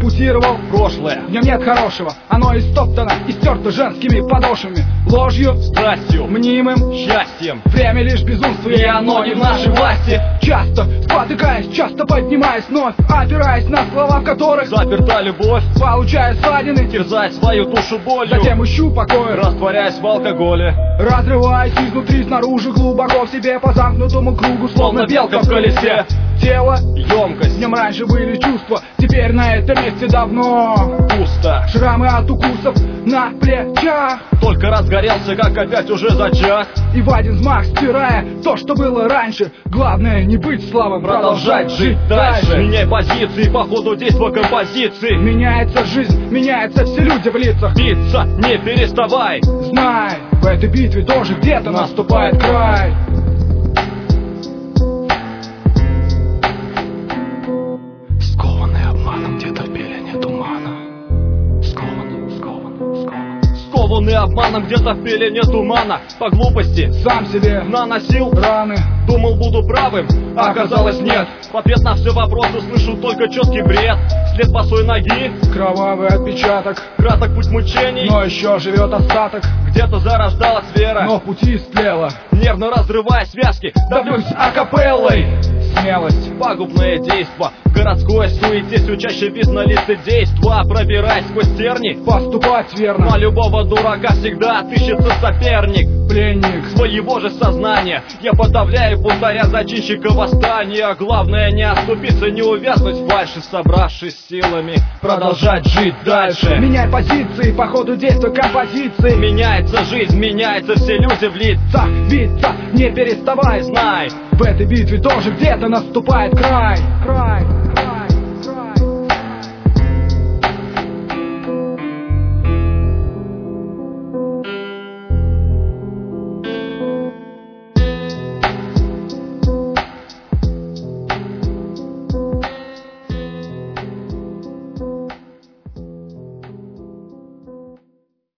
ампутировал прошлое. В нем нет хорошего, оно истоптано и стерто женскими подошвами, ложью, страстью, мнимым счастьем. Время лишь безумство, и оно не в нашей власти. Часто спотыкаясь, часто поднимаясь вновь, опираясь на слова, в которых заперта любовь, получая ссадины, терзать свою душу болью, затем ищу покоя, растворясь в алкоголе, разрываясь изнутри снаружи, глубоко в себе по замкнутому кругу, словно белка в колесе. Тело, емкость, в нем раньше были чувства, теперь на этом месте давно пусто. Шрамы от укусов на плечах, только разгорелся, как опять уже зачах. И в один взмах стирая то, что было раньше. Главное не быть слабым, продолжать жить дальше. Меняй позиции по ходу действа композиции. Меняется жизнь, меняются все люди в лицах. Биться не переставай. Знай, в этой битве тоже где-то наступает край. Скованный обманом где-то в пелене тумана. Скованный обманом где-то в пелене тумана. По глупости сам себе наносил раны. Думал, буду правым, а оказалось нет. В ответ на все вопросы слышу только четкий бред. След босой ноги, кровавый отпечаток. Краток путь мучений, но еще живет остаток. Где-то зарождалась вера, но в пути истлела. Нервно разрывая связки, давлюсь акапеллой. Смелость, пагубное действо. В городской суете все чаще видно лицедейство. Пробираясь сквозь терни, поступать верно. Но любого дурака всегда отыщется соперник. Пленник своего же сознания. Я подавляю бунтаря, зачинщика восстания. Главное не оступиться, не увязнуть в фальши, собравшись силами, продолжать жить дальше. Меняй позиции по ходу действия композиции. Меняется жизнь, меняются все люди в лицах. Биться не переставай, знай, в этой битве тоже где-то наступает край.